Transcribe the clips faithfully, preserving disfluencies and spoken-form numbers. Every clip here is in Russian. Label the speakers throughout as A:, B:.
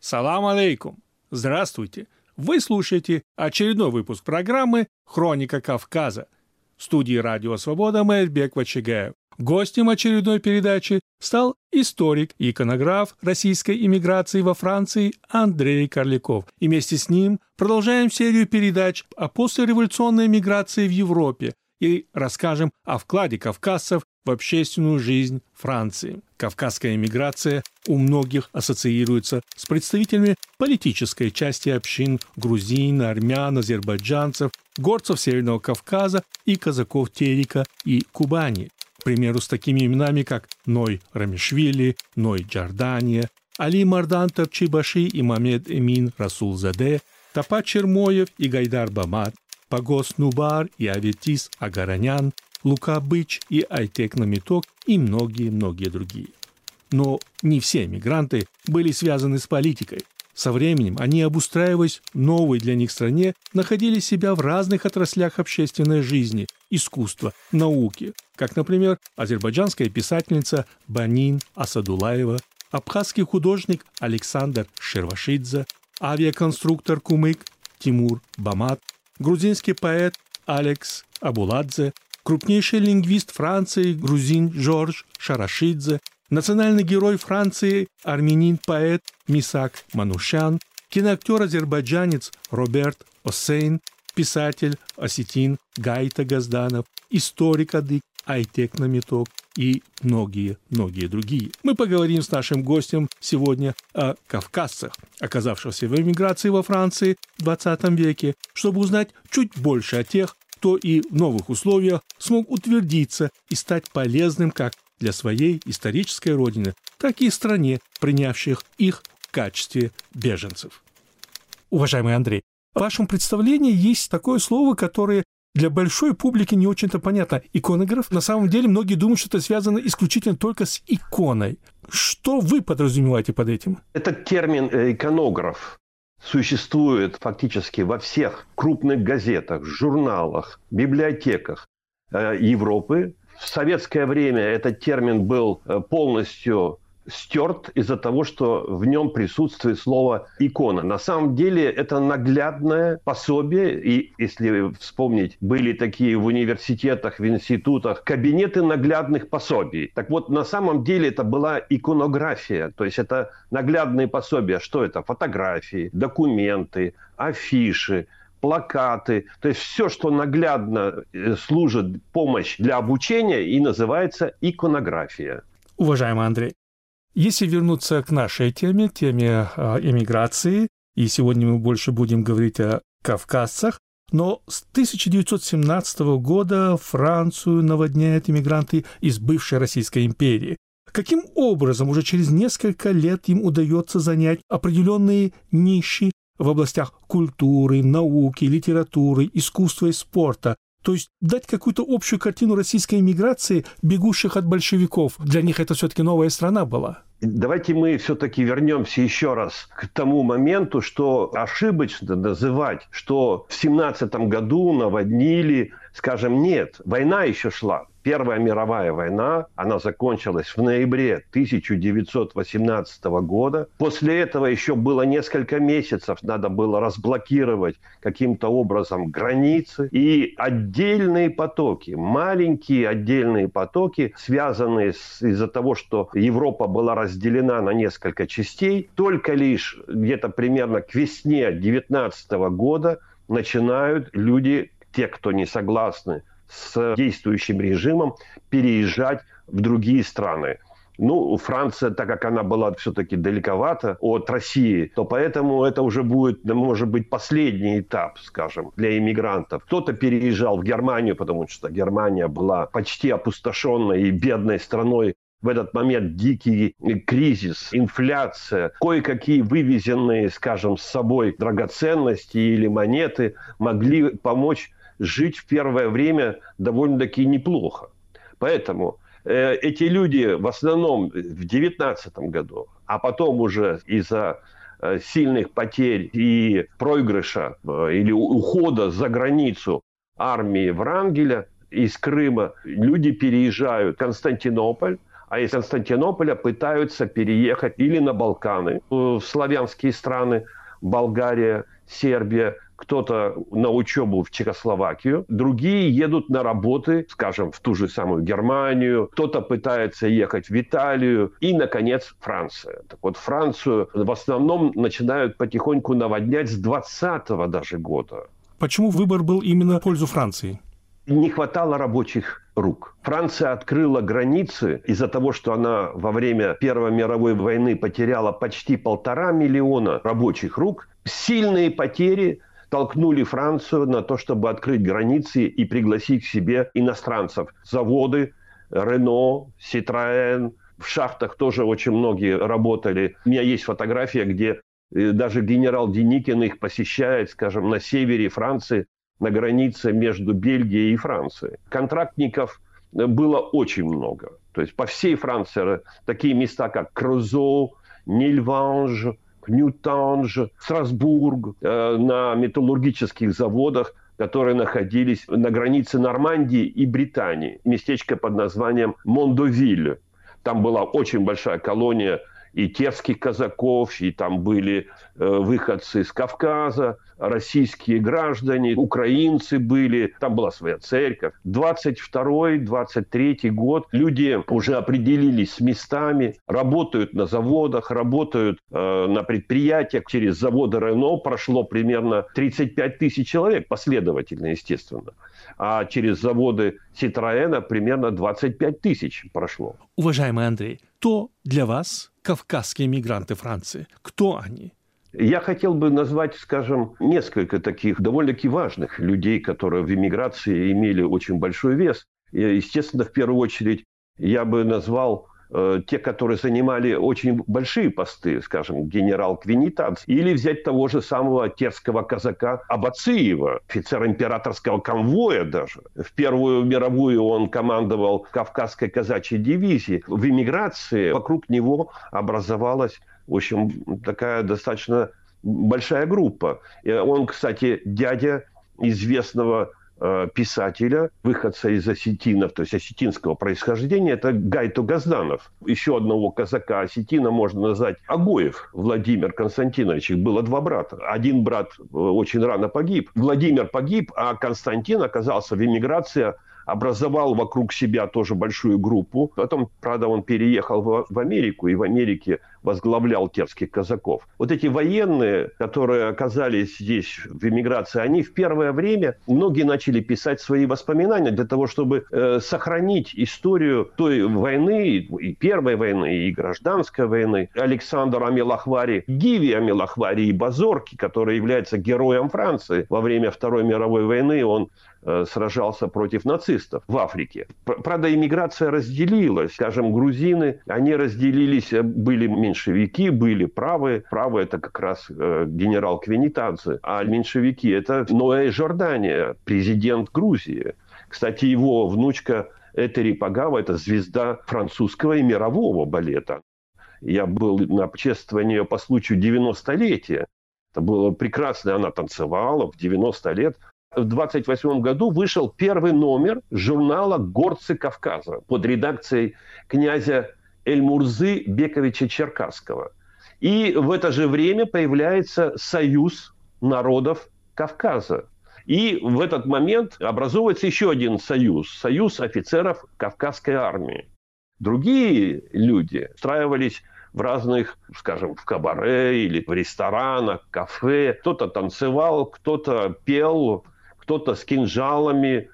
A: Салам алейкум! Здравствуйте! Вы слушаете очередной выпуск программы «Хроника Кавказа». В студии «Радио Свобода» Маирбек Вачигаев. Гостем очередной передачи стал историк и иконограф российской иммиграции во Франции Андрей Карляков. И вместе с ним продолжаем серию передач о послереволюционной миграции в Европе и расскажем о вкладе кавказцев в общественную жизнь Франции. Кавказская миграция у многих ассоциируется с представителями политической части общин грузин, армян, азербайджанцев, горцев Северного Кавказа и казаков Терека и Кубани. К примеру, с такими именами, как Ной Рамишвили, Ной Джордания, Али Мардан Тарчибаши и Мамед Эмин Расулзаде, Тапа Чермоев и Гайдар Бамат, Пагос Нубар и Аветис Агаранян, Лука Быч и Айтек Намиток и многие-многие другие. Но не все мигранты были связаны с политикой. Со временем они, обустраиваясь в новой для них стране, находили себя в разных отраслях общественной жизни, искусства, науки, как, например, азербайджанская писательница Банин Асадулаева, абхазский художник Александр Шервашидзе, авиаконструктор Кумык Тимур Бамат, грузинский поэт Алекс Абуладзе, крупнейший лингвист Франции грузин Жорж Шарашидзе, национальный герой Франции армянин-поэт Мисак Манушян, киноактер-азербайджанец Роберт Осейн, писатель осетин Гайта Газданов, историк Адык Айтек Намиток и многие-многие другие. Мы поговорим с нашим гостем сегодня о кавказцах, оказавшихся в эмиграции во Франции в двадцатом веке, чтобы узнать чуть больше о тех, кто и в новых условиях смог утвердиться и стать полезным как для своей исторической родины, так и стране, принявших их в качестве беженцев. Уважаемый Андрей, в вашем представлении есть такое слово, которое для большой публики не очень-то понятно. Иконограф. На самом деле многие думают, что это связано исключительно только с иконой. Что вы подразумеваете под этим?
B: Этот термин «иконограф» существует фактически во всех крупных газетах, журналах, библиотеках Европы. В советское время этот термин был полностью стерт из-за того, что в нем присутствует слово «икона». На самом деле это наглядное пособие, и если вспомнить, были такие в университетах, в институтах кабинеты наглядных пособий. Так вот, на самом деле это была иконография, то есть это наглядные пособия. Что это? Фотографии, документы, афиши, плакаты, то есть все, что наглядно служит помощь для обучения, и называется иконография.
A: Уважаемый Андрей, если вернуться к нашей теме, теме эмиграции, и сегодня мы больше будем говорить о кавказцах, но с тысяча девятьсот семнадцатого года Францию наводняют эмигранты из бывшей Российской империи. Каким образом уже через несколько лет им удается занять определенные ниши в областях культуры, науки, литературы, искусства и спорта? То есть дать какую-то общую картину российской эмиграции, бегущих от большевиков. Для них это все-таки новая страна была.
B: Давайте мы все-таки вернемся еще раз к тому моменту, что ошибочно называть, что в семнадцатом году наводнили, скажем, нет, война еще шла. Первая мировая война, она закончилась в ноябре тысяча девятьсот восемнадцатого года. После этого еще было несколько месяцев, надо было разблокировать каким-то образом границы. И отдельные потоки, маленькие отдельные потоки, связанные с, из-за того, что Европа была разделена на несколько частей, только лишь где-то примерно к весне девятнадцатого года начинают люди, те, кто не согласны с действующим режимом, переезжать в другие страны. Ну, Франция, так как она была все-таки далековато от России, то поэтому это уже будет, может быть, последний этап, скажем, для иммигрантов. Кто-то переезжал в Германию, потому что Германия была почти опустошенной и бедной страной. В этот момент дикий кризис, инфляция, кое-какие вывезенные, скажем, с собой драгоценности или монеты могли помочь жить в первое время довольно-таки неплохо. Поэтому э, эти люди в основном в девятнадцатом году, а потом уже из-за э, сильных потерь и проигрыша э, или ухода за границу армии Врангеля из Крыма, люди переезжают в Константинополь, а из Константинополя пытаются переехать или на Балканы, в славянские страны, Болгария, Сербия, кто-то на учебу в Чехословакию, другие едут на работы, скажем, в ту же самую Германию, кто-то пытается ехать в Италию и, наконец, Франция. Так вот, Францию в основном начинают потихоньку наводнять с двадцатого даже года.
A: Почему выбор был именно в пользу Франции?
B: Не хватало рабочих рук. Франция открыла границы из-за того, что она во время Первой мировой войны потеряла почти полтора миллиона рабочих рук. Сильные потери толкнули Францию на то, чтобы открыть границы и пригласить к себе иностранцев. Заводы Renault, Citroën, в шахтах тоже очень многие работали. У меня есть фотография, где даже генерал Деникин их посещает, скажем, на севере Франции, на границе между Бельгией и Францией. Контрактников было очень много. То есть по всей Франции такие места, как Крозо, Нильванж, Ньютанж, Страсбург, э, на металлургических заводах, которые находились на границе Нормандии и Британии. Местечко под названием Мондовиль. Там была очень большая колония и терских казаков, и там были э, выходцы из Кавказа, российские граждане, украинцы были, там была своя церковь. двадцать второй - двадцать третий год люди уже определились с местами, работают на заводах, работают э, на предприятиях. Через заводы Renault прошло примерно тридцать пять тысяч человек, последовательно, естественно. А через заводы Citroën примерно двадцать пять тысяч прошло.
A: Уважаемый Андрей, кто для вас кавказские мигранты Франции? Кто они?
B: Я хотел бы назвать, скажем, несколько таких довольно-таки важных людей, которые в эмиграции имели очень большой вес. И, естественно, в первую очередь я бы назвал э, те, которые занимали очень большие посты, скажем, генерал Квинитадзе, или взять того же самого терского казака Абациева, офицер императорского конвоя даже. В Первую мировую он командовал Кавказской казачьей дивизией. В эмиграции вокруг него образовалась, в общем, такая достаточно большая группа. Он, кстати, дядя известного э, писателя, выходца из осетинов, то есть осетинского происхождения, это Гайто Газданов. Еще одного казака осетина можно назвать Агоев Владимир Константинович. Их было два брата. Один брат очень рано погиб. Владимир погиб, а Константин оказался в эмиграции, образовал вокруг себя тоже большую группу. Потом, правда, он переехал в, в Америку, и в Америке возглавлял терских казаков. Вот эти военные, которые оказались здесь в эмиграции, они в первое время, многие начали писать свои воспоминания для того, чтобы э, сохранить историю той войны, и Первой войны, и Гражданской войны. Александр Амилахвари, Гиви Амилахвари и Базорки, который является героем Франции во время Второй мировой войны, он сражался против нацистов в Африке. Правда, иммиграция разделилась. Скажем, грузины, они разделились, были меньшевики, были правые. Правые – это как раз генерал Квинитадзе, а меньшевики – это Ноэ Жордания, президент Грузии. Кстати, его внучка Этери Пагава – это звезда французского и мирового балета. Я был на чествовании по случаю девяностолетия. Это было прекрасно, она танцевала в девяносто лет. В двадцать восьмом году вышел первый номер журнала «Горцы Кавказа» под редакцией князя Эльмурзы Бековича Черкасского. И в это же время появляется Союз народов Кавказа. И в этот момент образовывается еще один союз, союз офицеров Кавказской армии. Другие люди устраивались в разных, скажем, в кабаре или в ресторанах, кафе. Кто-то танцевал, кто-то пел, кто-то с кинжалами,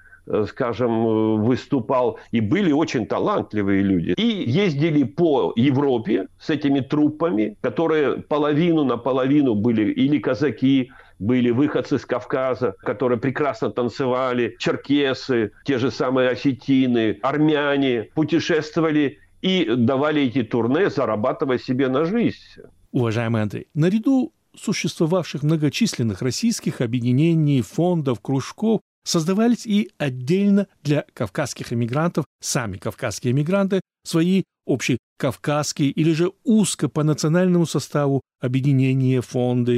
B: скажем, выступал. И были очень талантливые люди. И ездили по Европе с этими труппами, которые половину на половину были или казаки, были выходцы с Кавказа, которые прекрасно танцевали, черкесы, те же самые осетины, армяне, путешествовали и давали эти турне, зарабатывая себе на жизнь.
A: Уважаемый Андрей, наряду существовавших многочисленных российских объединений, фондов, кружков, создавались и отдельно для кавказских эмигрантов, сами кавказские эмигранты, свои общекавказские или же узко по национальному составу объединения, фонды,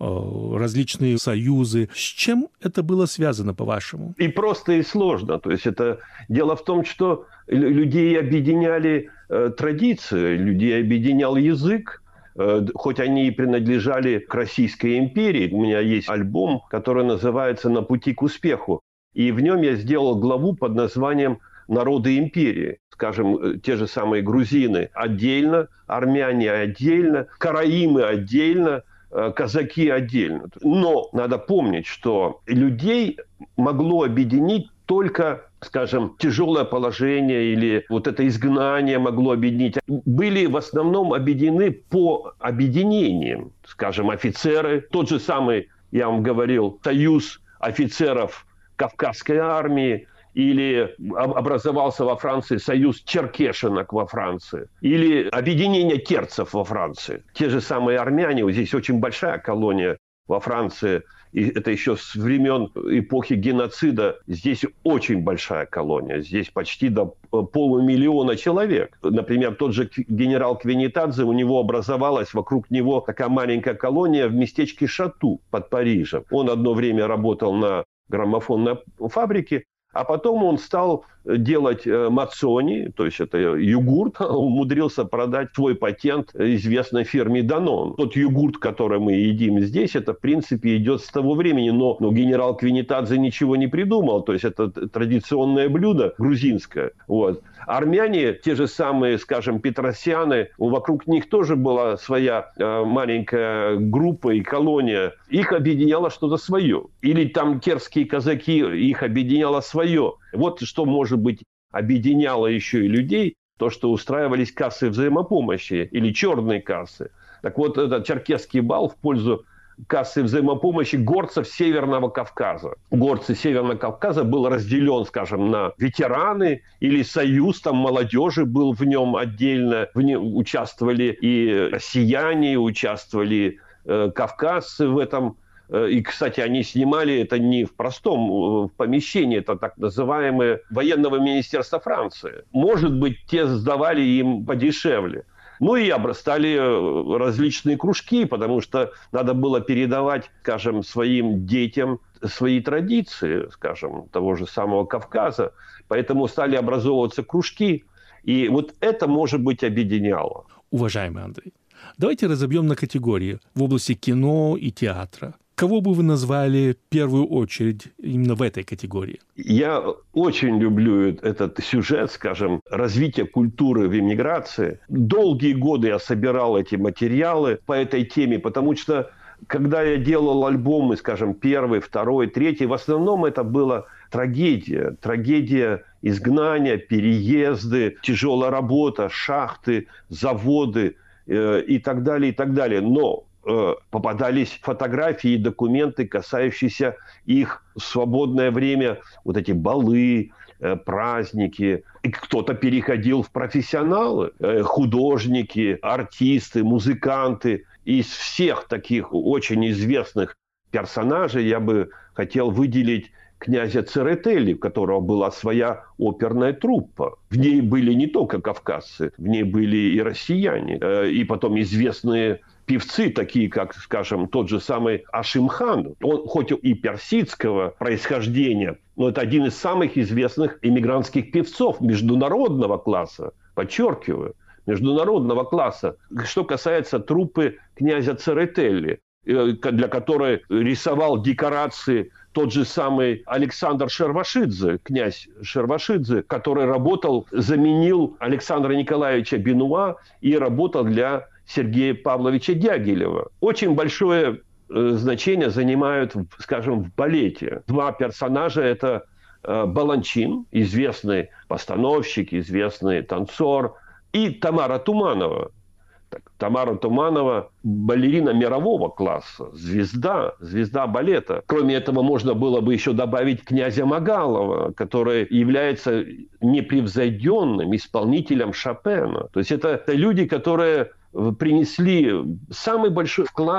A: различные союзы. С чем это было связано, по-вашему?
B: И просто, и сложно. То есть это дело в том, что людей объединяли э, традиции, людей объединял язык. Хоть они и принадлежали к Российской империи, у меня есть альбом, который называется «На пути к успеху». И в нем я сделал главу под названием «Народы империи». Скажем, те же самые грузины отдельно, армяне отдельно, караимы отдельно, казаки отдельно. Но надо помнить, что людей могло объединить только, скажем, тяжелое положение или вот это изгнание могло объединить. Были в основном объединены по объединениям. Скажем, офицеры. Тот же самый, я вам говорил, союз офицеров Кавказской армии. Или образовался во Франции союз черкешенок во Франции. Или объединение терцев во Франции. Те же самые армяне. Вот здесь очень большая колония во Франции. И это еще с времен эпохи геноцида. Здесь очень большая колония. Здесь почти до полумиллиона человек. Например, тот же генерал Квинитадзе, у него образовалась вокруг него такая маленькая колония в местечке Шату под Парижем. Он одно время работал на граммофонной фабрике, а потом он стал делать мацони, то есть это йогурт, умудрился продать свой патент известной фирме Данон. Тот йогурт, который мы едим здесь, это в принципе идет с того времени, но, но генерал Квинитадзе ничего не придумал, то есть это традиционное блюдо грузинское. Вот. Армяне, те же самые, скажем, петросяны, вокруг них тоже была своя э, маленькая группа и колония. Их объединяло что-то свое. Или там терские казаки, их объединяло свое. Вот что, может быть, объединяло еще и людей, то, что устраивались кассы взаимопомощи или черные кассы. Так вот, этот черкесский бал в пользу кассы взаимопомощи горцев Северного Кавказа. Горцы Северного Кавказа был разделен, скажем, на ветераны или союз там молодежи был в нем отдельно. В нем участвовали и россияне, участвовали э, кавказцы в этом. И, кстати, они снимали это не в простом в помещении, это так называемое военного министерства Франции. Может быть, те сдавали им подешевле. Ну и стали различные кружки, потому что надо было передавать, скажем, своим детям свои традиции, скажем, того же самого Кавказа. Поэтому стали образовываться кружки. И вот это, может быть, объединяло.
A: Уважаемый Андрей, давайте разобьем на категории в области кино и театра. Кого бы вы назвали в первую очередь именно в этой категории?
B: Я очень люблю этот сюжет, скажем, развития культуры в эмиграции. Долгие годы я собирал эти материалы по этой теме, потому что, когда я делал альбомы, скажем, первый, второй, третий, в основном это была трагедия. Трагедия изгнания, переезды, тяжелая работа, шахты, заводы э, и так далее, и так далее. Но попадались фотографии и документы, касающиеся их в свободное время, вот эти балы, праздники. И кто-то переходил в профессионалы, художники, артисты, музыканты. Из всех таких очень известных персонажей я бы хотел выделить князя Церетели, у которого была своя оперная труппа. В ней были не только кавказцы, в ней были и россияне, и потом известные певцы, такие как, скажем, тот же самый Ашим-хан. Он хоть и персидского происхождения, но это один из самых известных эмигрантских певцов международного класса. Подчеркиваю, международного класса. Что касается труппы князя Церетели, для которой рисовал декорации тот же самый Александр Шервашидзе, князь Шервашидзе, который работал, заменил Александра Николаевича Бенуа и работал для Сергея Павловича Дягилева. Очень большое э, значение занимают, скажем, в балете. Два персонажа – это э, Баланчин, известный постановщик, известный танцор, и Тамара Туманова. Так, Тамара Туманова – балерина мирового класса, звезда, звезда балета. Кроме этого, можно было бы еще добавить князя Магалова, который является непревзойденным исполнителем Шопена. То есть это, это люди, которые принесли самый большой вклад,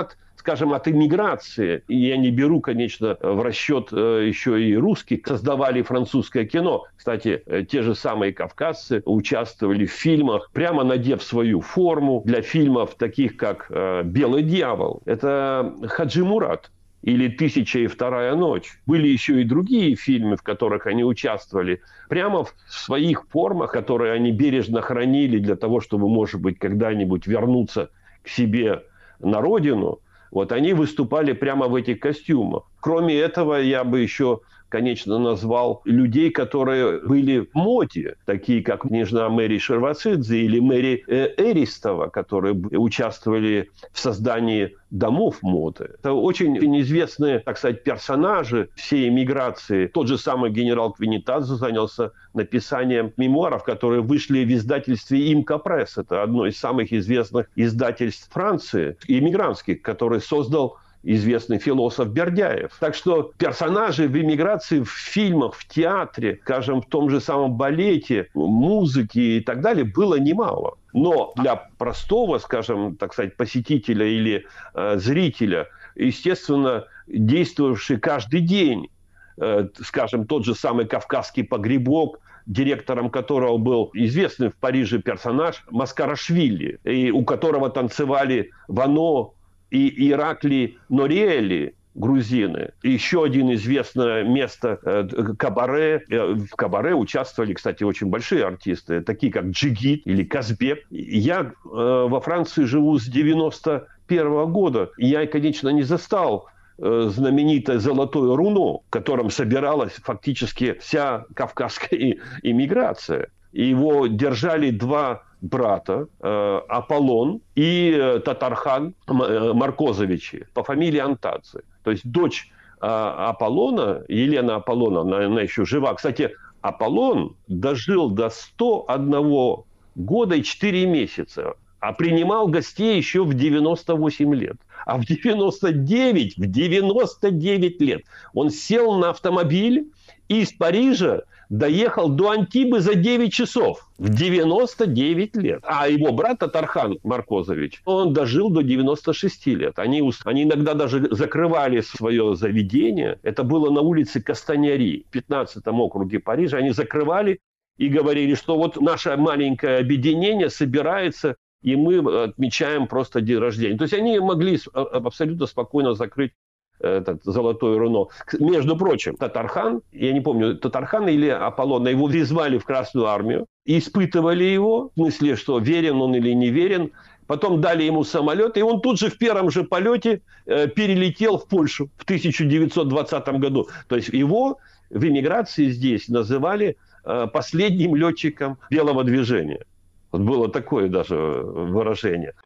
B: скажем, от иммиграции, и я не беру, конечно, в расчет еще и русских, создавали французское кино. Кстати, те же самые кавказцы участвовали в фильмах, прямо надев свою форму для фильмов таких, как «Белый дьявол». Это Хаджи Мурат. Или «Тысяча и вторая ночь». Были еще и другие фильмы, в которых они участвовали. Прямо в своих формах, которые они бережно хранили для того, чтобы, может быть, когда-нибудь вернуться к себе на родину. Вот они выступали прямо в этих костюмах. Кроме этого, я бы еще, конечно, назвал людей, которые были в моде, такие как княжна Мэри Шервацидзе или Мэри Эристова, которые участвовали в создании домов моды. Это очень известные, так сказать, персонажи всей эмиграции. Тот же самый генерал Квинитадзе занялся написанием мемуаров, которые вышли в издательстве «Имка Пресс». Это одно из самых известных издательств Франции, иммигрантских, который создал известный философ Бердяев. Так что персонажей в эмиграции в фильмах, в театре, скажем, в том же самом балете, музыке и так далее было немало. Но для простого, скажем, так сказать, посетителя или э, зрителя, естественно, действовавший каждый день, э, скажем, тот же самый «Кавказский погребок», директором которого был известный в Париже персонаж Маскарашвили, и у которого танцевали Вано и Иракли Нориэли, грузины. И еще один известное место э, кабаре. В кабаре участвовали, кстати, очень большие артисты, такие как Джигит или Казбек. Я э, во Франции живу с девяносто первого года. Я, конечно, не застал э, знаменитое «Золотое руно», в котором собиралась фактически вся кавказская иммиграция. И его держали два брата, э, Аполлон и э, Татархан э, Маркозовичи по фамилии Антадзе. То есть дочь э, Аполлона, Елена Аполлона, она, она еще жива. Кстати, Аполлон дожил до сто одного года и четыре месяца, а принимал гостей еще в девяносто восемь лет. А в девяносто девять, в девяносто девять лет он сел на автомобиль и из Парижа доехал до Антибы за девять часов. В девяносто девять лет. А его брат Татархан Маркозович, он дожил до девяноста шести лет. Они, они иногда даже закрывали свое заведение. Это было на улице Кастаньари, в пятнадцатом округе Парижа. Они закрывали и говорили, что вот наше маленькое объединение собирается, и мы отмечаем просто день рождения. То есть они могли абсолютно спокойно закрыть этот «Золотое руно». Между прочим, Татархан, я не помню, Татархан или Аполлон, его призвали в Красную армию, испытывали его, в смысле, что верен он или не верен. Потом дали ему самолет, и он тут же в первом же полете э, перелетел в Польшу в тысяча девятьсот двадцатом году. То есть его в эмиграции здесь называли э, последним летчиком белого движения. Вот было такое даже выражение.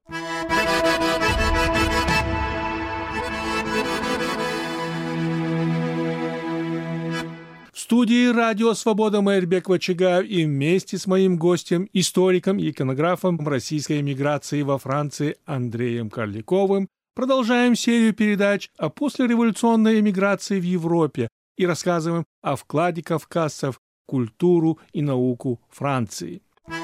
A: В студии «Радио Свобода» Майрбек Вачигаев и вместе с моим гостем, историком и иконографом российской эмиграции во Франции Андреем Карликовым продолжаем серию передач о послереволюционной эмиграции в Европе и рассказываем о вкладе кавказцев в культуру и науку Франции.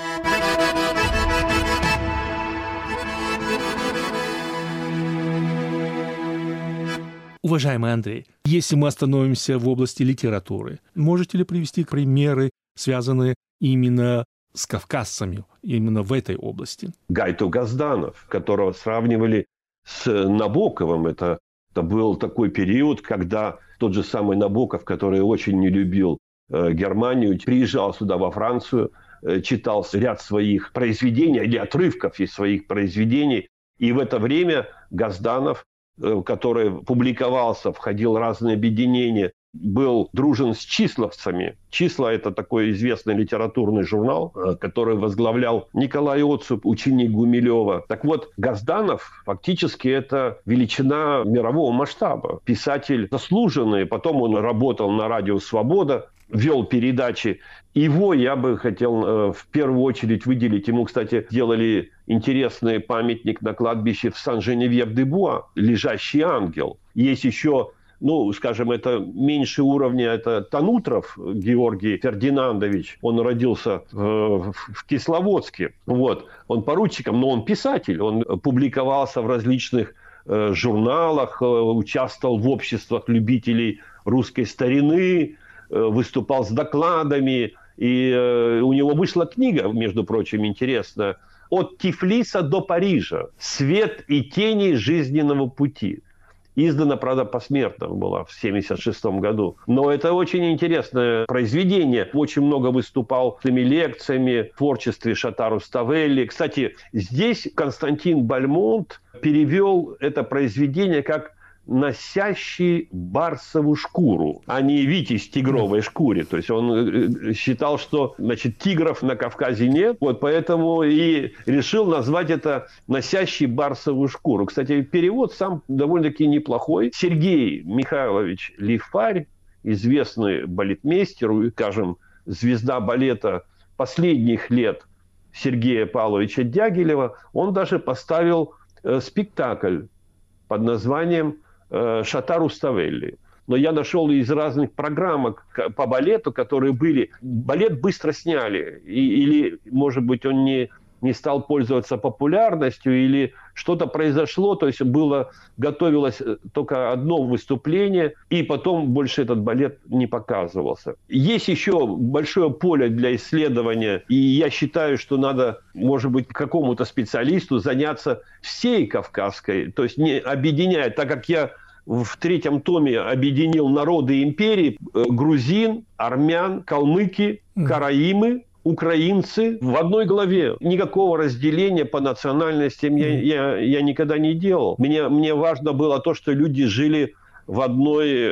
A: Уважаемый Андрей, если мы остановимся в области литературы, можете ли привести примеры, связанные именно с кавказцами, именно в этой области?
B: Гайту Газданов, которого сравнивали с Набоковым. Это, это был такой период, когда тот же самый Набоков, который очень не любил э, Германию, приезжал сюда, во Францию, э, читал ряд своих произведений или отрывков из своих произведений. И в это время Газданов, который публиковался, входил в разные объединения, был дружен с числовцами. «Числа» — это такой известный литературный журнал, который возглавлял Николай Оцуп, ученик Гумилева. Так вот, Газданов фактически это величина мирового масштаба. Писатель заслуженный, потом он работал на радио «Свобода», вел передачи. Его я бы хотел э, в первую очередь выделить. Ему, кстати, делали интересный памятник на кладбище в Сан-Женевьев-де-Буа, «Лежащий ангел». Есть еще, ну, скажем, это меньше уровня, это Танутров Георгий Фердинандович. Он родился э, в Кисловодске. Вот. Он поручиком, но он писатель. Он публиковался в различных э, журналах, э, участвовал в обществах любителей русской старины, э, выступал с докладами. И э, у него вышла книга, между прочим, интересная, «От Тифлиса до Парижа. Свет и тени жизненного пути». Издана, правда, посмертно была в семьдесят шестом году. Но это очень интересное произведение. Очень много выступал с лекциями в творчестве Шатар Руставели. Кстати, здесь Константин Бальмонт перевел это произведение как «носящий барсову шкуру», а не «витязь в тигровой шкуре». То есть он считал, что, значит, тигров на Кавказе нет, вот поэтому и решил назвать это «носящий барсову шкуру». Кстати, перевод сам довольно-таки неплохой. Сергей Михайлович Лифарь, известный балетмейстер, скажем, звезда балета последних лет Сергея Павловича Дягилева, он даже поставил э, спектакль под названием «Шатар Руставели». Но я нашел из разных программок по балету, которые были. Балет быстро сняли. И, или, может быть, он не, не стал пользоваться популярностью, или что-то произошло. То есть было, готовилось только одно выступление, и потом больше этот балет не показывался. Есть еще большое поле для исследования. И я считаю, что надо, может быть, какому-то специалисту заняться всей кавказской. То есть не объединяя, так как я в третьем томе объединил народы империи: грузин, армян, калмыки, караимы, украинцы в одной главе. Никакого разделения по национальностям я, я, я никогда не делал. Мне, мне важно было то, что люди жили в одной,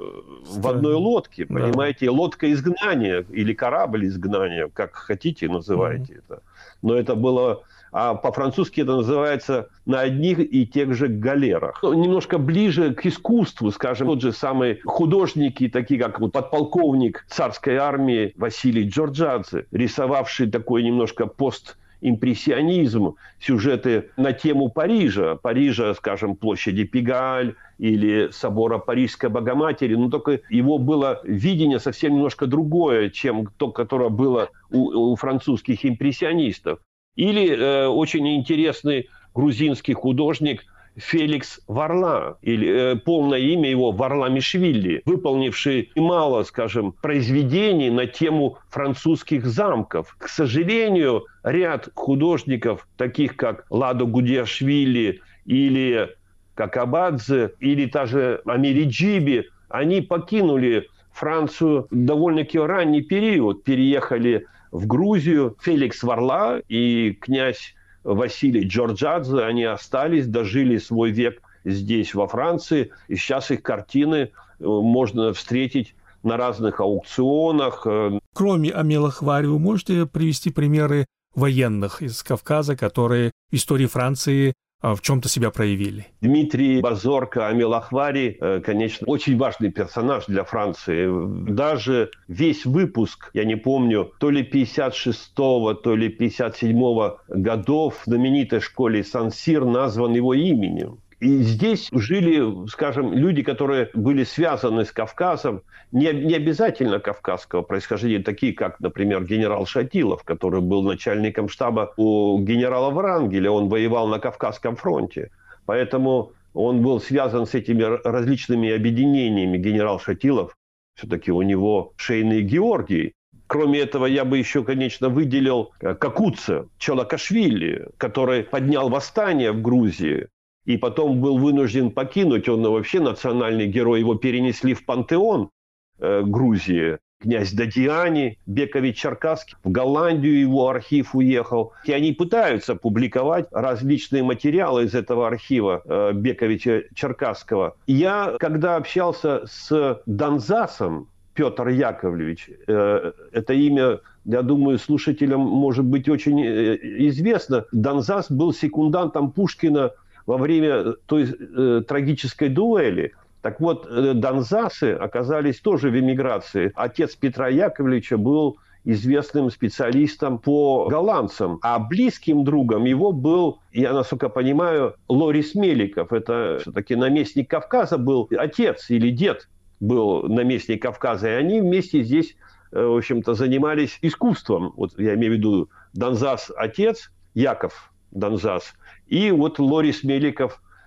B: в одной лодке, понимаете? Да. Лодка изгнания или корабль изгнания, как хотите называйте mm-hmm. это. Но это было... А по-французски это называется «на одних и тех же галерах». Немножко ближе к искусству, скажем, тот же самый художники, такие как вот подполковник царской армии Василий Джорджадзе, рисовавший такой немножко постимпрессионизм, сюжеты на тему Парижа. Парижа, скажем, площади Пегаль или собора Парижской Богоматери. Но только его было видение совсем немножко другое, чем то, которое было у, у французских импрессионистов. Или э, очень интересный грузинский художник Феликс Варла, или э, полное имя его Варламишвили, выполнивший немало, скажем, произведений на тему французских замков. К сожалению, ряд художников, таких как Ладо Гудиашвили или Какабадзе, или та же Амириджиби, они покинули Францию в довольно-таки ранний период, переехали в Грузию. Феликс Варла и князь Василий Джорджадзе, они остались, дожили свой век здесь, во Франции. И сейчас их картины можно встретить на разных аукционах.
A: Кроме Амелахвари, вы можете привести примеры военных из Кавказа, которые в истории Франции в чем-то себя проявили?
B: Дмитрий Базорко Амелахвари, конечно, очень важный персонаж для Франции. Даже весь выпуск, я не помню, то ли пятьдесят шестого, то ли пятьдесят седьмого годов в знаменитой школе Сан-Сир назван его именем. И здесь жили, скажем, люди, которые были связаны с Кавказом, не, не обязательно кавказского происхождения, такие как, например, генерал Шатилов, который был начальником штаба у генерала Врангеля, он воевал на Кавказском фронте. Поэтому он был связан с этими различными объединениями. Генерал Шатилов, все-таки у него шейный Георгий. Кроме этого, я бы еще, конечно, выделил Какуца Чолакашвили, который поднял восстание в Грузии. И потом был вынужден покинуть, он вообще национальный герой, его перенесли в пантеон э, Грузии. Князь Дадиани, Бекович Черкасский, в Голландию его архив уехал. И они пытаются публиковать различные материалы из этого архива э, Бековича Черкасского. Я, когда общался с Донзасом, Петр Яковлевич, э, это имя, я думаю, слушателям может быть очень э, известно. Донзас был секундантом Пушкина во время той э, трагической дуэли. Так вот, э, донзасы оказались тоже в эмиграции. Отец Петра Яковлевича был известным специалистом по голландцам. А близким другом его был, я насколько понимаю, Лорис Меликов. Это все-таки наместник Кавказа был, отец или дед был наместник Кавказа. И они вместе здесь, э, в общем-то, занимались искусством. Вот я имею в виду Донзас отец, Яков Донзас, и вот Лорис Меликов,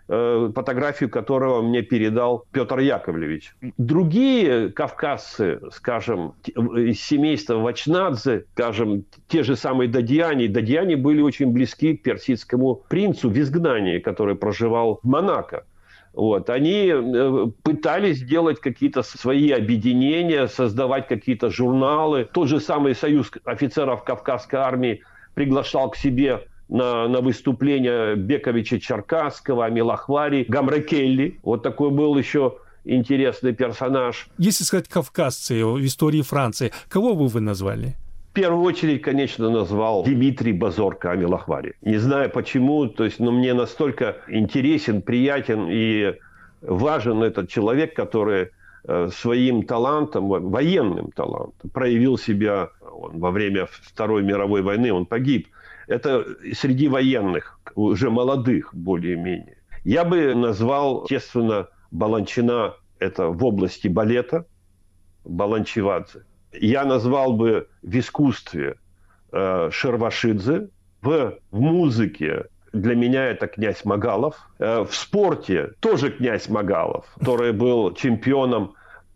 B: фотографию которого мне передал Петр Яковлевич. Другие кавказцы, скажем, из семейства Вачнадзе, скажем, те же самые Дадьяни, Дадьяни были очень близки к персидскому принцу в изгнании, который проживал в Монако. Вот. Они пытались делать какие-то свои объединения, создавать какие-то журналы. Тот же самый союз офицеров Кавказской армии приглашал к себе на, на выступление Бековича Черкасского, Амилахвари, Гамрекелли. Вот такой был еще интересный персонаж.
A: Если сказать кавказцы в истории Франции, кого бы вы назвали?
B: В первую очередь, конечно, назвал Дмитрий Базорко Амилахвари. Не знаю почему, то есть, но мне настолько интересен, приятен и важен этот человек, который своим талантом, военным талантом, проявил себя он, во время Второй мировой войны, он погиб. Это среди военных, уже молодых более-менее. Я бы назвал, естественно, Баланчина, это в области балета, Баланчевадзе. Я назвал бы в искусстве э, Шервашидзе, в, в музыке для меня это князь Магалов, э, в спорте тоже князь Магалов, который был чемпионом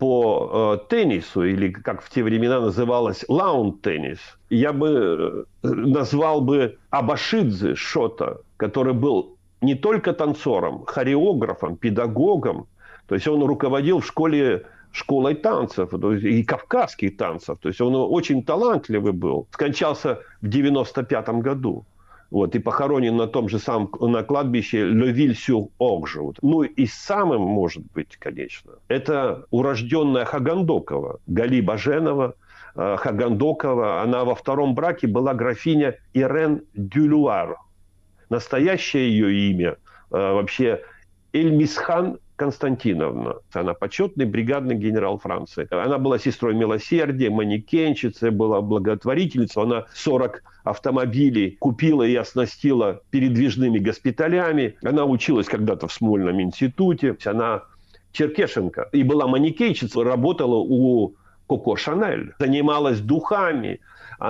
B: по э, теннису, или как в те времена называлось лаун-теннис. Я бы э, назвал бы Абашидзе Шота, который был не только танцором, хореографом, педагогом, то есть он руководил в школе школой танцев, то есть и кавказских танцев. То есть он очень талантливый был. Скончался в девяносто пятом году. Вот, и похоронен на том же самом на кладбище Левиль-сюр-Орже. Ну и самым, может быть, конечно, это урожденная Хагандокова, Гали Баженова. Хагандокова, она во втором браке была графиня Ирен Дюлюар. Настоящее ее имя вообще Эльмисхан Константиновна. Она почетный бригадный генерал Франции. Она была сестрой милосердия, манекенщицей, была благотворительницей. Она сорок автомобилей купила и оснастила передвижными госпиталями. Она училась когда-то в Смольном институте. Она черкешенка и была манекенщицей, работала у Коко Шанель, занималась духами.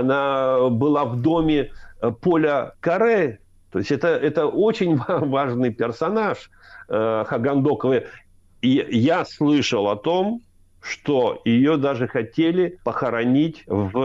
B: Она была в доме Поля Каре. То есть это, это очень важный персонаж э, Хагандоковой. И я слышал о том, что ее даже хотели похоронить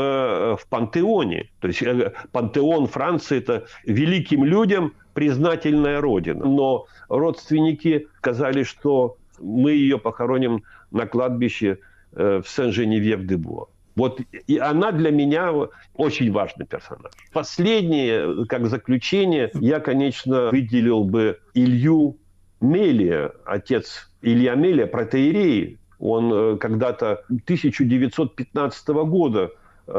B: в, в пантеоне. То есть э, пантеон Франции – это великим людям признательная родина. Но родственники сказали, что мы ее похороним на кладбище э, в Сен-Женевьев-де-Буа. Вот и она для меня очень важный персонаж. Последнее, как заключение, я, конечно, выделил бы Илью Мелия, отец Илья Мелия, протоиерей. Он когда-то тысяча девятьсот пятнадцатого года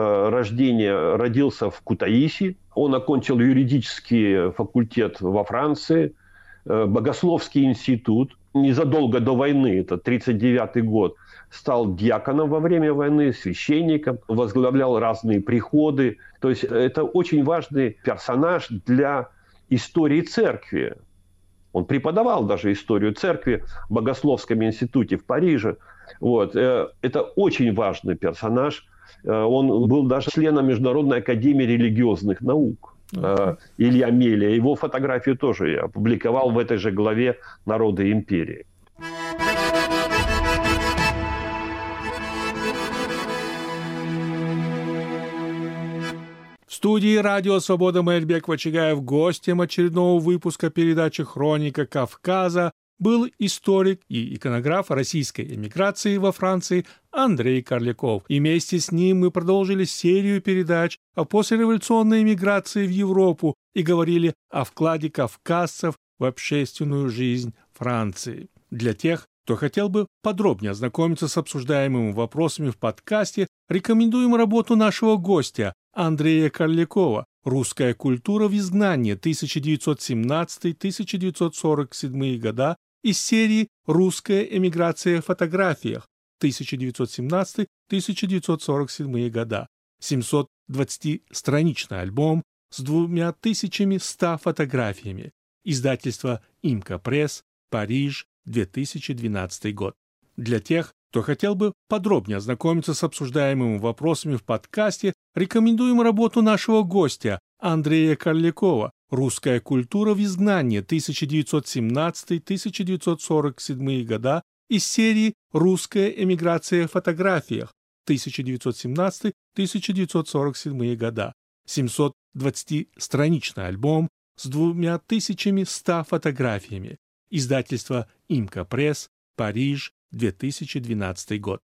B: рождения родился в Кутаиси. Он окончил юридический факультет во Франции, Богословский институт. Незадолго до войны, это тридцать девятый год, стал диаконом во время войны, священником, возглавлял разные приходы. То есть это очень важный персонаж для истории церкви. Он преподавал даже историю церкви в Богословском институте в Париже. Вот. Это очень важный персонаж. Он был даже членом Международной академии религиозных наук. Илья Мелия. Его фотографию тоже я опубликовал в этой же главе «Народы империи».
A: В студии «Радио Свобода» Маэльбек Вачигаев гостем очередного выпуска передачи «Хроника Кавказа» был историк и иконограф российской эмиграции во Франции Андрей Карляков. И вместе с ним мы продолжили серию передач о послереволюционной эмиграции в Европу и говорили о вкладе кавказцев в общественную жизнь Франции. Для тех, кто хотел бы подробнее ознакомиться с обсуждаемыми вопросами в подкасте, рекомендуем работу нашего гостя Андрея Карлякова «Русская культура в изгнании тысяча девятьсот семнадцатый — тысяча девятьсот сорок седьмые года» из серии «Русская эмиграция в фотографиях» тысяча девятьсот семнадцатый — тысяча девятьсот сорок седьмые года. семьсот двадцатистраничный альбом с двумя тысячами ста фотографиями. Издательство «Имка Пресс», Париж, две тысячи двенадцатый год. Для тех, кто хотел бы подробнее ознакомиться с обсуждаемыми вопросами в подкасте, рекомендуем работу нашего гостя Андрея Карлякова «Русская культура в изгнании» тысяча девятьсот семнадцатый — тысяча девятьсот сорок седьмые года из серии «Русская эмиграция в фотографиях» тысяча девятьсот семнадцатый — тысяча девятьсот сорок седьмые года. семьсот двадцатистраничный альбом с двумя тысячами ста фотографиями. Издательство «Имка Пресс», Париж, две тысячи двенадцатый год.